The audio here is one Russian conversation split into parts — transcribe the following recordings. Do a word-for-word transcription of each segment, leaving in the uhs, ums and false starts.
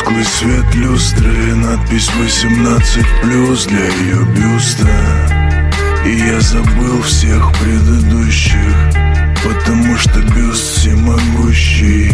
Тусклый свет люстры, надпись восемнадцать плюс для ее бюста. И я забыл всех предыдущих, потому что бюст всемогущий.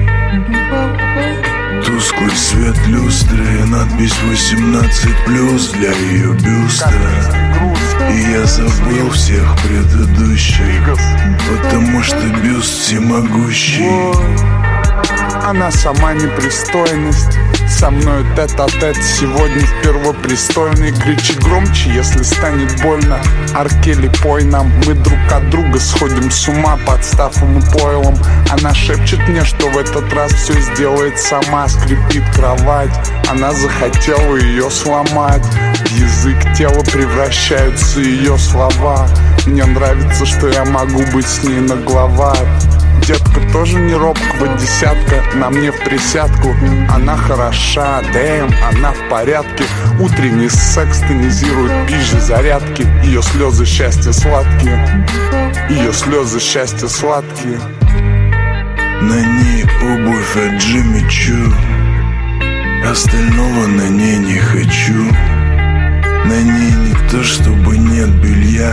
Тусклый свет люстры, надпись восемнадцать плюс для ее бюста. И я забыл всех предыдущих, потому что бюст всемогущий. Она сама непристойность, со мною тет-а-тет сегодня в Первопрестольной. Кричи громче, если станет больно. Аркели, пой нам, мы друг от друга сходим с ума под стафом и пойлом. Она шепчет мне, что в этот раз все сделает сама. Скрипит кровать, она захотела ее сломать. В язык тела превращаются ее слова. Мне нравится, что я могу быть с ней нагловат. Детка тоже не робкого десятка, на мне в присядку. Она хороша, дэм, она в порядке. Утренний секс тонизирует пизжи зарядки. Ее слезы счастья сладкие, ее слезы счастья сладкие. На ней обувь от Джимми Чу, остального на ней не хочу. На ней не то, чтобы нет белья,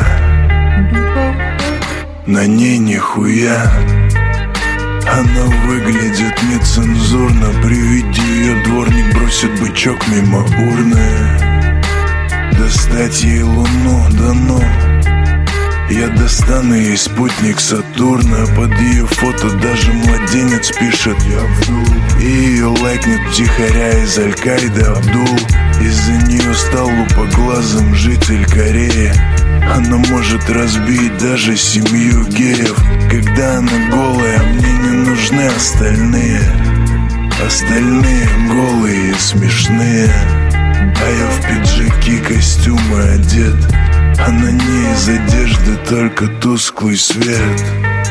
на ней нихуя. Она выглядит нецензурно, при виде ее дворник бросит бычок мимо урны. Достать ей луну, да ну. Я достану ей спутник Сатурна. Под ее фото даже младенец пишет «Я Абдул». И ее лайкнет втихаря из Аль-Каиды Абдул. Из-за нее стал лупоглазым житель Кореи. Она может разбить даже семью геев. Когда она голая, мне не нужны остальные. Остальные голые и смешные. А я в пиджаки, костюмы одет, а на ней из одежды только тусклый свет.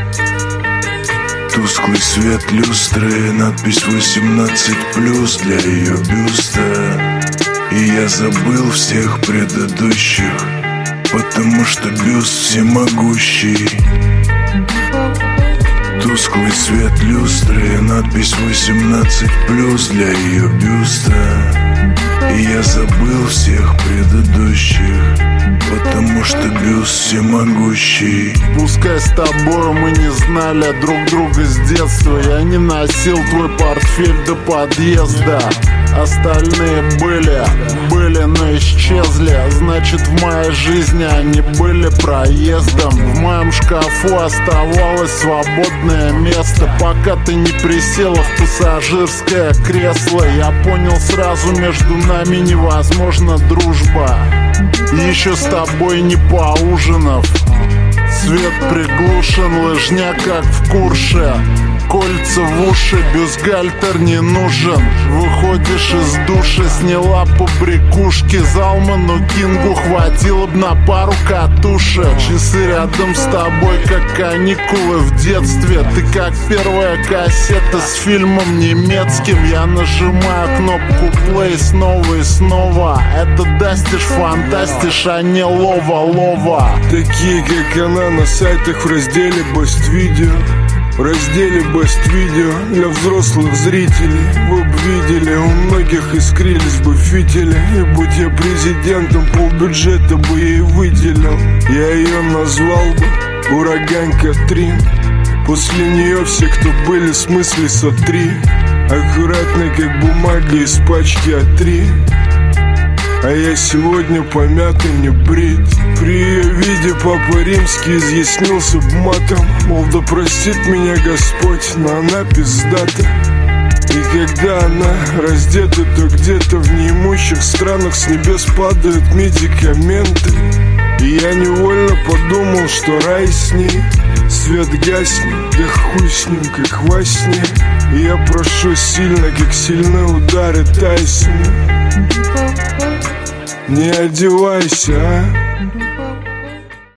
Тусклый свет люстры, надпись восемнадцать плюс для ее бюста. И я забыл всех предыдущих, потому что бюст всемогущий. Тусклый свет люстры, надпись восемнадцать плюс для ее бюста. И я забыл всех предыдущих, потому что бюст всемогущий. Пускай с тобой мы не знали друг друга с детства. Я не носил твой портфель до подъезда. Остальные были, были, но исчезли. Значит, в моей жизни они были проездом. В моем шкафу оставалось свободное место. Пока ты не присела в пассажирское кресло, я понял сразу, между нами невозможна дружба. Еще с тобой не поужинав. Свет приглушен, лыжня как в Курше. Кольца в уши, бюстгальтер не нужен. Выходишь из душа, сняла побрякушки. Залману Кингу хватило б на пару катушек. Часы рядом с тобой, как каникулы в детстве. Ты как первая кассета с фильмом немецким. Я нажимаю кнопку play снова и снова. Это дастиш, фантастиш, а не лова-лова. Такие, как она, на сайтах в разделе Best Video. В разделе Best Video для взрослых зрителей. Вы бы видели, у многих искрились бы фитили. И будь я президентом, полбюджета бы ей выделил. Я ее назвал бы Ураган Катрин. После нее все, кто были, в смысле сотри. Аккуратно, как бумага из пачки а три. А я сегодня помятый, не брит. При ее виде Папа Римский изъяснился б матом. Мол, да простит меня Господь, но она пиздата. И когда она раздета, то где-то в неимущих странах с небес падают медикаменты. И я невольно подумал, что рай с ней. Свет гаснет, да хуй с ним, как во сне. И я прошу сильно, как сильны удары Тайсона. Не одевайся, а?